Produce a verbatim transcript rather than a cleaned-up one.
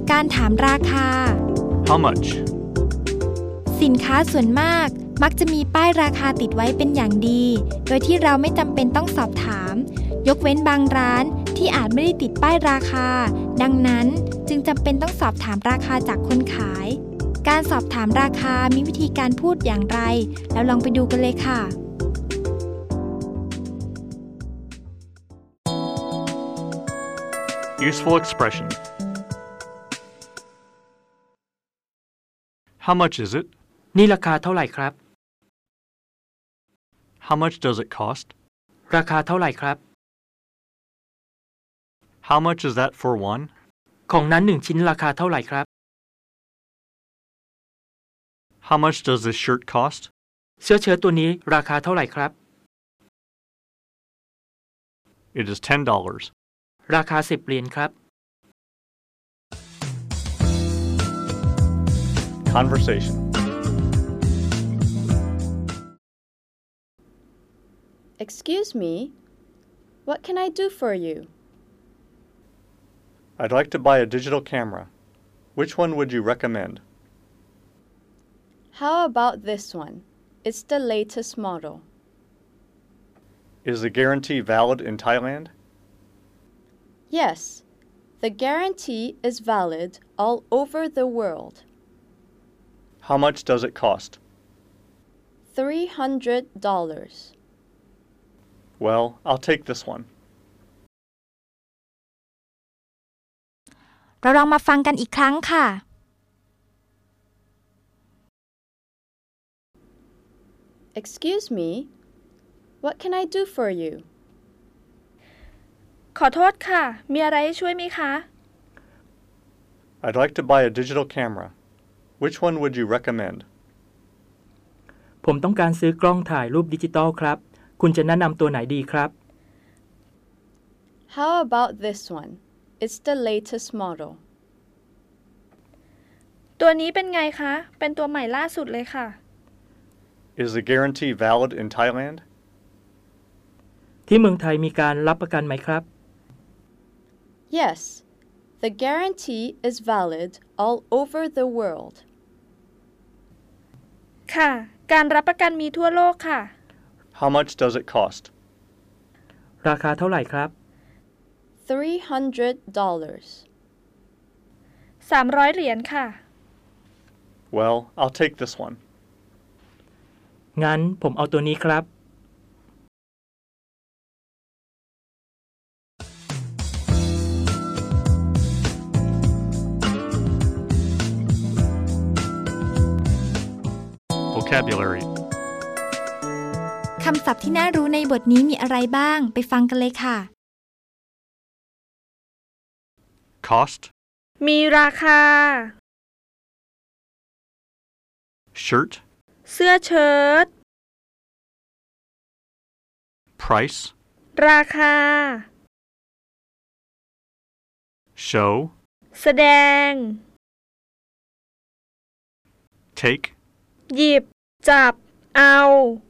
การถามราคา How much? สินค้าส่วนมากมักจะมีป้ายราคาติดไว้เป็นอย่างดีโดยที่เราไม่จำเป็นต้องสอบถามยกเว้นบางร้านที่อาจไม่ได้ติดป้ายราคาดังนั้นจึงจำเป็นต้องสอบถามราคาจากคนขายการสอบถามราคามีวิธีการพูดอย่างไรแล้วลองไปดูกันเลยค่ะ Useful expression. How much is it? นี่ราคาเท่าไหร่ครับ How much does it cost? ราคาเท่าไหร่ครับ How much is that for one? ของนั้นหนึ่งชิ้นราคาเท่าไหร่ครับ How much does this shirt cost? เสื้อเชิ้ตตัวนี้ราคาเท่าไหร่ครับ It is ten dollars. ราคาสิบเหรียญครับ Conversation. Excuse me, what can I do for you? I'd like to buy a digital camera. Which one would you recommend? How about this one? It's the latest model. Is the guarantee valid in Thailand? Yes, the guarantee is valid all over the world. How much does it cost? three hundred dollars. Well, I'll take this one. เราลองมาฟังกันอีกครั้งค่ะ Excuse me, what can I do for you? ขอโทษค่ะมีอะไรให้ช่วยไหมคะ I'd like to buy a digital camera. Which one would you recommend? ผมต้องการซื้อกล้องถ่ายรูปดิจิตอลครับคุณจะแนะนำตัวไหนดีครับ How about this one? It's the latest model. ตัวนี้เป็นไงคะเป็นตัวใหม่ล่าสุดเลยค่ะ Is the guarantee valid in Thailand? ที่เมืองไทยมีการรับประกันไหมครับ Yes, the guarantee is valid all over the world. ค่ะการรับประกันมีทั่วโลกค่ะ How much does it cost? ราคาเท่าไหร่ครับ three hundred dollars. สามร้อยเหรียญค่ะ Well, I'll take this one. งั้นผมเอาตัวนี้ครับ Vocabulary. คำศัพท์ที่น่ารู้ในบทนี้มีอะไรบ้างไปฟังกันเลยค่ะ Cost. มีราคา Shirt. เสื้อเชิ้ต Price. ราคา Show. แสดง Take. หยิบจับเอา